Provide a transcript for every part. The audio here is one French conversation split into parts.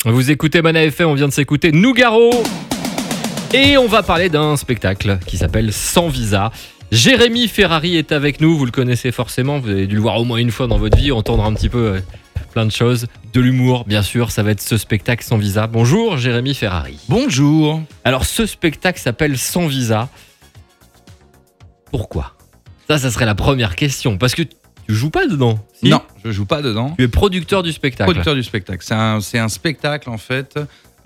Vous écoutez Mana FM, on vient de s'écouter Nougaro. Et on va parler d'un spectacle qui s'appelle Sans Visa. Jérémy Ferrari est avec nous, vous le connaissez forcément, vous avez dû le voir au moins une fois dans votre vie, entendre un petit peu plein de choses, de l'humour bien sûr, ça va être ce spectacle Sans Visa. Bonjour Jérémy Ferrari. Bonjour. Alors ce spectacle s'appelle Sans Visa. Pourquoi ? Ça serait la première question, parce que tu joues pas dedans. Si ? Non, je joue pas dedans. Tu es producteur du spectacle. Producteur du spectacle. C'est un spectacle en fait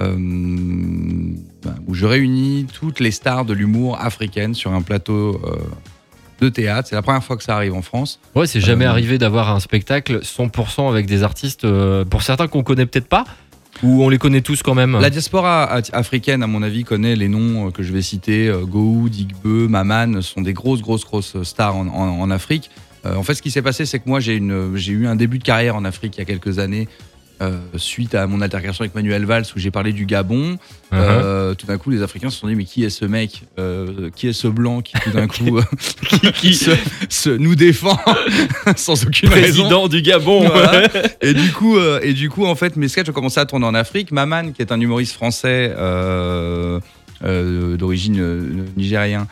où je réunis toutes les stars de l'humour africaine sur un plateau de théâtre. C'est la première fois que ça arrive en France. Ouais, c'est jamais arrivé d'avoir un spectacle 100% avec des artistes, pour certains qu'on connaît peut-être pas, ou on les connaît tous quand même. La diaspora africaine, à mon avis, connaît les noms que je vais citer. Gohou, Digbe, Maman, sont des grosses stars en Afrique. En fait, ce qui s'est passé, c'est que moi, j'ai eu un début de carrière en Afrique il y a quelques années, suite à mon altercation avec Manuel Valls, où j'ai parlé du Gabon. Tout d'un coup, les Africains se sont dit, mais qui est ce mec, qui est ce blanc qui, tout d'un coup, qui nous défend sans aucune raison. Président du Gabon. Voilà. Et du coup, en fait, mes sketchs ont commencé à tourner en Afrique. Maman, qui est un humoriste français d'origine nigérienne,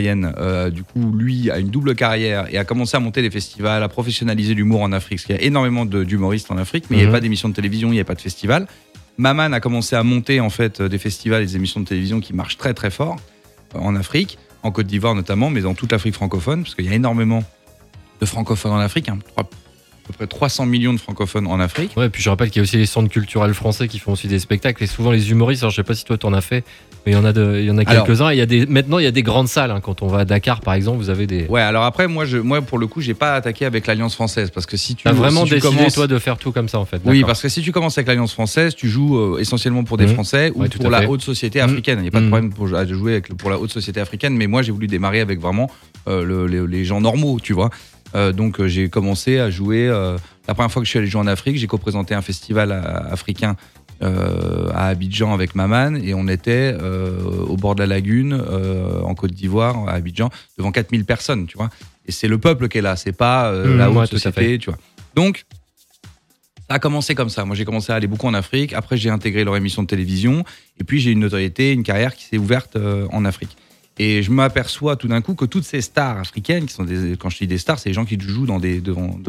du coup, lui a une double carrière et a commencé à monter des festivals, à professionnaliser l'humour en Afrique, parce qu'il y a énormément d'humoristes en Afrique, mais il n'y avait pas d'émissions de télévision, il n'y avait pas de festival. Maman a commencé à monter en fait des festivals et des émissions de télévision qui marchent très très fort en Afrique, en Côte d'Ivoire notamment, mais dans toute l'Afrique francophone, parce qu'il y a énormément de francophones en Afrique, à peu près 300 millions de francophones en Afrique. Ouais, puis je rappelle qu'il y a aussi les centres culturels français qui font aussi des spectacles, et souvent les humoristes, alors je sais pas si toi t'en as fait, mais il y en a quelques-uns. Maintenant il y a des grandes salles, quand on va à Dakar par exemple, vous avez des... Ouais, alors après moi pour le coup j'ai pas attaqué avec l'Alliance française, parce que si tu as vraiment décidé commences... toi de faire tout comme ça en fait. Oui, d'accord. parce que si tu commences avec l'Alliance française, tu joues essentiellement pour des Français ou pour la haute société africaine. Il n'y a pas de problème pour jouer pour la haute société africaine, mais moi j'ai voulu démarrer avec vraiment les gens normaux, tu vois. Donc j'ai commencé à jouer. La première fois que je suis allé jouer en Afrique, j'ai co-présenté un festival africain à Abidjan avec Maman, et on était au bord de la lagune en Côte d'Ivoire, à Abidjan, devant 4000 personnes, tu vois. Et c'est le peuple qui est là, c'est pas la haute société, tu vois. Donc ça a commencé comme ça. Moi j'ai commencé à aller beaucoup en Afrique. Après j'ai intégré leur émission de télévision, et puis j'ai une notoriété, une carrière qui s'est ouverte en Afrique. Et je m'aperçois tout d'un coup que toutes ces stars africaines, qui sont quand je dis des stars, c'est des gens qui jouent devant des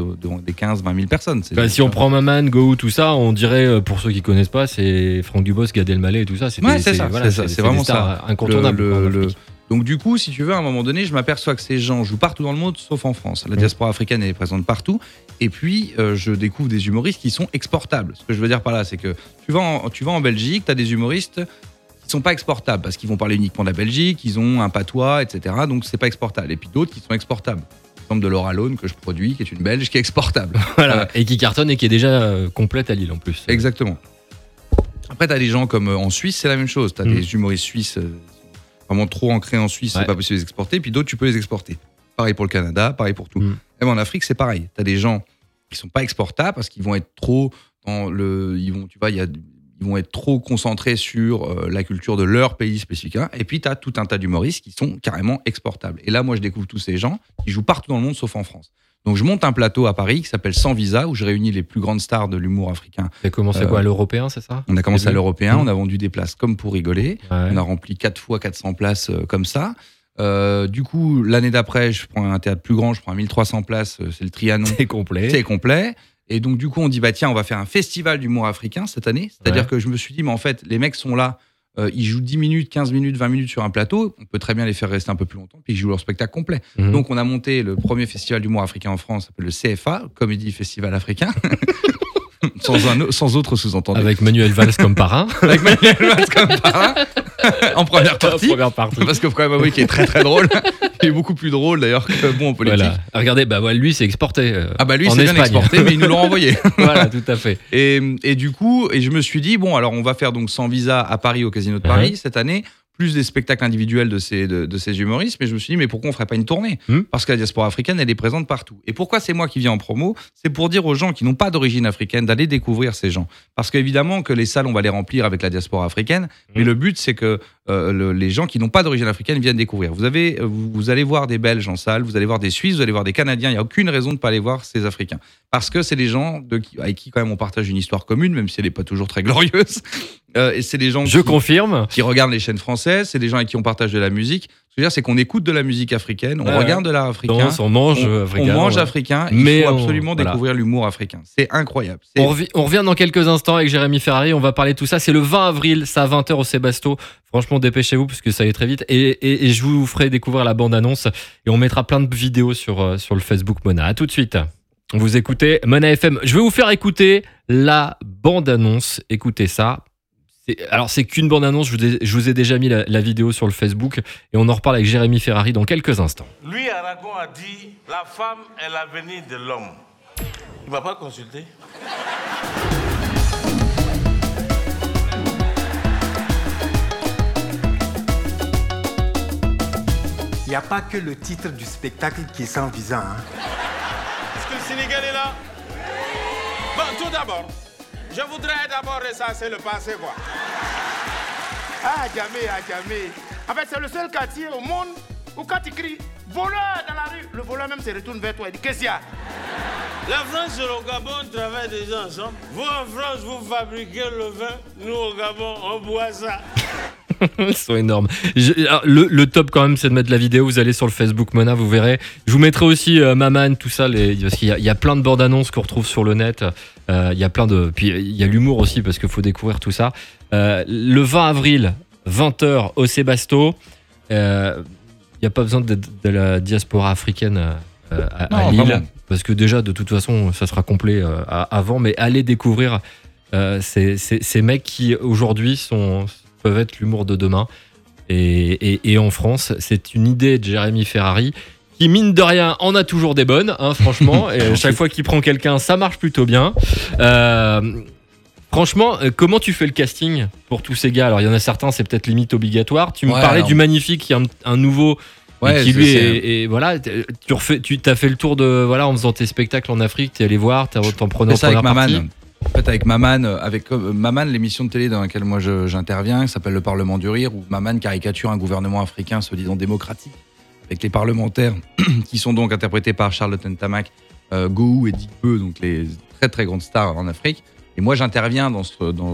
15-20 000 personnes. Si on prend Maman, Gohou, tout ça, on dirait, pour ceux qui connaissent pas, c'est Franck Dubos, Gad Elmaleh et tout ça. C'est vraiment des stars ça. Incontournables. Donc du coup, si tu veux, à un moment donné, je m'aperçois que ces gens jouent partout dans le monde, sauf en France. La diaspora africaine est présente partout. Et puis, je découvre des humoristes qui sont exportables. Ce que je veux dire par là, c'est que tu vas en Belgique, tu as des humoristes qui sont pas exportables, parce qu'ils vont parler uniquement de la Belgique, ils ont un patois, etc. Donc c'est pas exportable. Et puis d'autres qui sont exportables. Par exemple de Laura Lone que je produis, qui est une Belge, qui est exportable. Voilà. Et qui cartonne et qui est déjà complète à Lille en plus. Exactement. Après t'as des gens comme en Suisse, c'est la même chose. T'as des humoristes suisses vraiment trop ancrés en Suisse, c'est pas possible de les exporter. Puis d'autres tu peux les exporter. Pareil pour le Canada, pareil pour tout. Même en Afrique c'est pareil. T'as des gens qui sont pas exportables parce qu'ils vont être trop dans ils vont être trop concentrés sur la culture de leur pays spécifique. Et puis, tu as tout un tas d'humoristes qui sont carrément exportables. Et là, moi, je découvre tous ces gens qui jouent partout dans le monde, sauf en France. Donc, je monte un plateau à Paris qui s'appelle Sans Visa, où je réunis les plus grandes stars de l'humour africain. Tu as commencé à l'Européen, c'est ça ? On a commencé à l'Européen, on a vendu des places comme pour rigoler. Ouais. On a rempli 4 fois 400 places comme ça. Du coup, l'année d'après, je prends un théâtre plus grand, je prends 1300 places, c'est le Trianon. C'est complet. Et donc, du coup, on dit, tiens, on va faire un festival d'humour africain cette année. C'est-à-dire que je me suis dit, mais en fait, les mecs sont là, ils jouent 10 minutes, 15 minutes, 20 minutes sur un plateau. On peut très bien les faire rester un peu plus longtemps, puis ils jouent leur spectacle complet. Donc, on a monté le premier festival d'humour africain en France, ça s'appelle le CFA, Comedy Festival Africain. sans autre sous-entendu. Avec Manuel Valls comme parrain. En première partie. Parce que quand même, oui, qui est très très drôle. Il est beaucoup plus drôle d'ailleurs que en politique. Voilà. Regardez, lui c'est exporté. Lui c'est bien exporté, mais ils nous l'ont envoyé. Voilà, tout à fait. Et du coup, je me suis dit, alors on va faire donc Sans Visa à Paris, au Casino de Paris cette année, plus des spectacles individuels de ces humoristes, mais je me suis dit, mais pourquoi on ferait pas une tournée ? Parce que la diaspora africaine, elle est présente partout. Et pourquoi c'est moi qui viens en promo ? C'est pour dire aux gens qui n'ont pas d'origine africaine d'aller découvrir ces gens. Parce qu'évidemment que les salles, on va les remplir avec la diaspora africaine, mais le but, c'est que les gens qui n'ont pas d'origine africaine viennent découvrir. Vous allez voir des Belges en salle, vous allez voir des Suisses, vous allez voir des Canadiens, il n'y a aucune raison de ne pas aller voir ces Africains. Parce que c'est des gens avec qui quand même on partage une histoire commune, même si elle n'est pas toujours très glorieuse. Et c'est des gens qui regardent les chaînes françaises, c'est des gens avec qui on partage de la musique. Ce que je veux dire, c'est qu'on écoute de la musique africaine, on regarde de l'art africain, on mange africain. Il faut absolument découvrir l'humour africain. C'est incroyable. On revient dans quelques instants avec Jérémy Ferrari, on va parler de tout ça. C'est le 20 avril, c'est à 20h au Sébasto. Franchement, dépêchez-vous parce que ça allait très vite. Et je vous ferai découvrir la bande-annonce et on mettra plein de vidéos sur le Facebook Mona. À tout de suite. Vous écoutez Mona FM. Je vais vous faire écouter la bande-annonce. Écoutez ça. Alors, c'est qu'une bande-annonce. Je vous ai déjà mis la vidéo sur le Facebook et on en reparle avec Jérémy Ferrari dans quelques instants. Lui, Aragon a dit la femme est l'avenir de l'homme. Il ne m'a pas consulté. Il n'y a pas que le titre du spectacle qui est sans visa. Est-ce que le Sénégal est là? Bon, tout d'abord, je voudrais d'abord ressasser le passé, quoi. Ah, Djamé. En fait, c'est le seul quartier au monde où quand tu cries « voleur » dans la rue, le voleur même se retourne vers toi et dit « qu'est-ce qu'il y a ?» La France et le Gabon travaillent déjà ensemble. Vous, en France, vous fabriquez le vin. Nous, au Gabon, on boit ça. Ils sont énormes. Le top quand même, c'est de mettre la vidéo. Vous allez sur le Facebook Mona, vous verrez. Je vous mettrai aussi Maman, tout ça, parce qu'il y a plein de bandes annonces qu'on retrouve sur le net. Il y a plein de, puis il y a l'humour aussi parce qu'il faut découvrir tout ça. Le 20 avril, 20h au Sébasto. Il n'y a pas besoin de la diaspora africaine à Lille, vraiment. Parce que déjà de toute façon, ça sera complet avant. Mais allez découvrir ces mecs qui aujourd'hui peuvent être l'humour de demain. Et en France, c'est une idée de Jérémy Ferrari qui, mine de rien, en a toujours des bonnes, hein, franchement. Et chaque fois qu'il prend quelqu'un, ça marche plutôt bien. Franchement, comment tu fais le casting pour tous ces gars? Alors, il y en a certains, c'est peut-être limite obligatoire. Tu me parlais du Magnifique, qui est un nouveau... Ouais, qui lui et voilà, tu t'as fait le tour de en faisant tes spectacles en Afrique, t'es allé voir, t'en prenais en première partie. En fait, avec Maman, l'émission de télé dans laquelle moi j'interviens, qui s'appelle Le Parlement du Rire, où Maman caricature un gouvernement africain se disant démocratique, avec les parlementaires qui sont donc interprétés par Charlotte Tamac, Gou et Dikbeu, donc les très très grandes stars en Afrique. Et moi j'interviens dans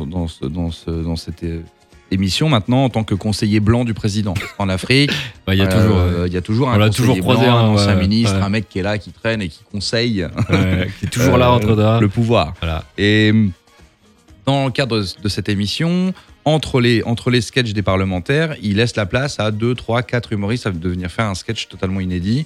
cette émission maintenant en tant que conseiller blanc du président en Afrique. Il y a toujours un conseiller blanc, un ancien ministre, un mec qui est là, qui traîne et qui conseille, qui est toujours là entre le pouvoir. Voilà. Et dans le cadre de cette émission, entre les sketchs des parlementaires, il laisse la place à 2, 3, 4 humoristes à venir faire un sketch totalement inédit.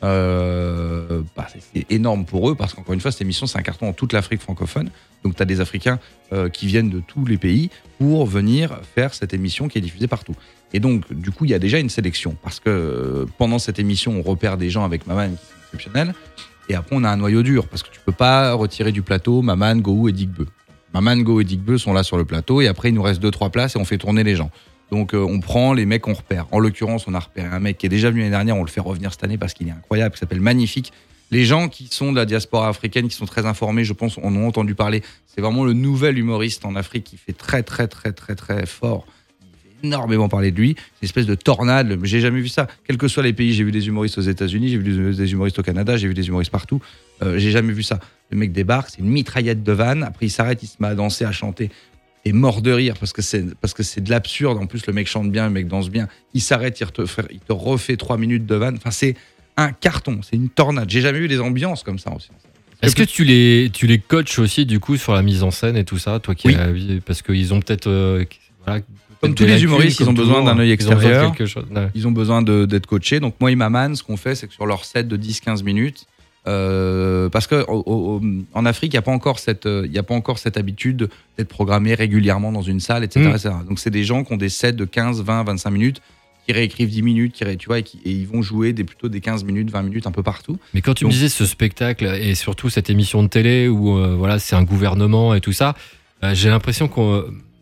C'est énorme pour eux parce qu'encore une fois, cette émission, c'est un carton dans toute l'Afrique francophone. Donc, tu as des Africains qui viennent de tous les pays pour venir faire cette émission qui est diffusée partout. Et donc, du coup, il y a déjà une sélection parce que pendant cette émission, on repère des gens avec Maman qui sont exceptionnels. Et après, on a un noyau dur parce que tu peux pas retirer du plateau Maman, Gou et Dikbeu. Maman, Gou et Dikbeu sont là sur le plateau et après, il nous reste 2-3 places et on fait tourner les gens. Donc on prend les mecs qu'on repère. En l'occurrence, on a repéré un mec qui est déjà venu l'année dernière, on le fait revenir cette année parce qu'il est incroyable, qui s'appelle Magnifique. Les gens qui sont de la diaspora africaine, qui sont très informés, je pense, en ont entendu parler. C'est vraiment le nouvel humoriste en Afrique qui fait très très très très très fort. Il fait énormément parler de lui. C'est une espèce de tornade. J'ai jamais vu ça. Quels que soient les pays, j'ai vu des humoristes aux États-Unis, j'ai vu des humoristes au Canada, j'ai vu des humoristes partout. J'ai jamais vu ça. Le mec débarque, c'est une mitraillette de vannes. Après, il s'arrête, il se met à danser, à chanter. Et mort de rire parce que c'est de l'absurde. En plus, le mec chante bien, le mec danse bien. Il s'arrête, il te refait 3 minutes de vanne. Enfin, c'est un carton, c'est une tornade. J'ai jamais vu des ambiances comme ça aussi. Est-ce que tu les coaches aussi du coup sur la mise en scène et tout ça, toi qui parce qu'ils ont peut-être comme tous les humoristes, ils ont besoin d'un œil extérieur. Ils ont besoin d'être coachés. Donc moi et Maman, ce qu'on fait, c'est que sur leur set de 10-15 minutes. Parce que en Afrique, il n'y a pas encore cette habitude d'être programmé régulièrement dans une salle, etc. Donc c'est des gens qui ont des sets de 15, 20, 25 minutes, qui réécrivent 10 minutes, et ils vont jouer plutôt des 15 minutes, 20 minutes, un peu partout. Mais quand tu me disais ce spectacle et surtout cette émission de télé où c'est un gouvernement et tout ça, j'ai l'impression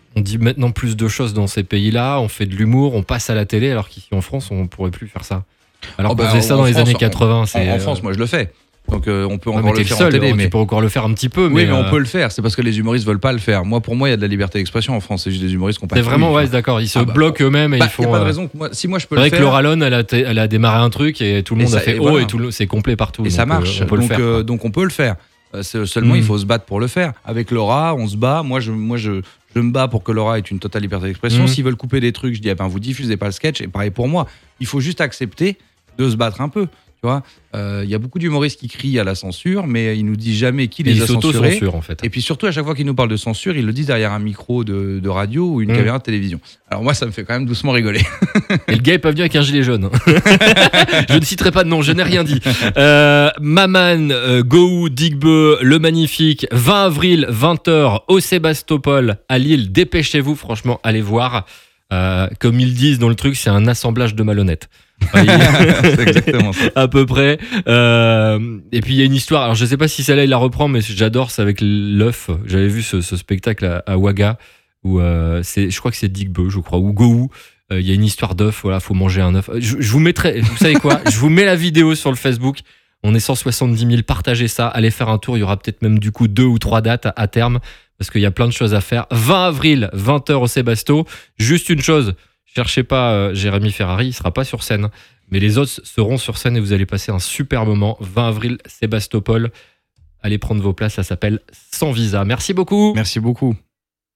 On dit maintenant plus de choses dans ces pays-là, on fait de l'humour, on passe à la télé, alors qu'ici en France, on pourrait plus faire ça. Alors qu'on faisait ça dans les années 80. En France, moi je le fais. Donc on peut encore le faire en télé, mais tu peux encore le faire un petit peu. Oui, mais on peut le faire. C'est parce que les humoristes veulent pas le faire. Pour moi, il y a de la liberté d'expression en France. C'est juste des humoristes qui ont pas. C'est vraiment d'accord. Ils se bloquent eux-mêmes et ils font. Il y a pas de raison que si moi je peux le faire. C'est vrai que Laura Lone, elle a démarré un truc et tout le monde a fait et tout c'est complet partout. Et ça marche. Donc on peut le faire. Seulement, il faut se battre pour le faire. Avec Laura, on se bat. Moi, je me bats pour que Laura ait une totale liberté d'expression. S'ils veulent couper des trucs, je dis vous diffusez pas le sketch. Et pareil pour moi. Il faut juste accepter de se battre un peu. Tu vois, y a beaucoup d'humoristes qui crient à la censure, mais ils nous disent jamais qui les a censurés. En fait. Et puis surtout, à chaque fois qu'ils nous parlent de censure, ils le disent derrière un micro de radio ou une caméra de télévision. Alors moi, ça me fait quand même doucement rigoler. Et le gars est pas venu avec un gilet jaune. Je ne citerai pas de nom, je n'ai rien dit. Maman, Gou, Digbe, Le Magnifique, 20 avril, 20h, au Sébastopol, à Lille. Dépêchez-vous, franchement, allez voir. Comme ils disent dans le truc, c'est un assemblage de malhonnêtes. C'est exactement ça. À peu près. Et puis il y a une histoire. Alors je sais pas si celle-là il la reprend, mais j'adore. C'est avec l'œuf. J'avais vu ce spectacle à Ouaga où je crois que c'est Digbe, je crois, ou Gou. Il y a une histoire d'œuf. Voilà, faut manger un œuf. Je vous mettrai. Vous savez quoi ? Je vous mets la vidéo sur le Facebook. On est 170 000. Partagez ça. Allez faire un tour. Il y aura peut-être même du coup 2 ou 3 dates à terme parce qu'il y a plein de choses à faire. 20 avril, 20h au Sébasto. Juste une chose. Cherchez pas Jérémy Ferrari, il sera pas sur scène, mais les autres seront sur scène et vous allez passer un super moment. 20 avril, Sébastopol. Allez prendre vos places, ça s'appelle Sans Visa. Merci beaucoup. Merci beaucoup.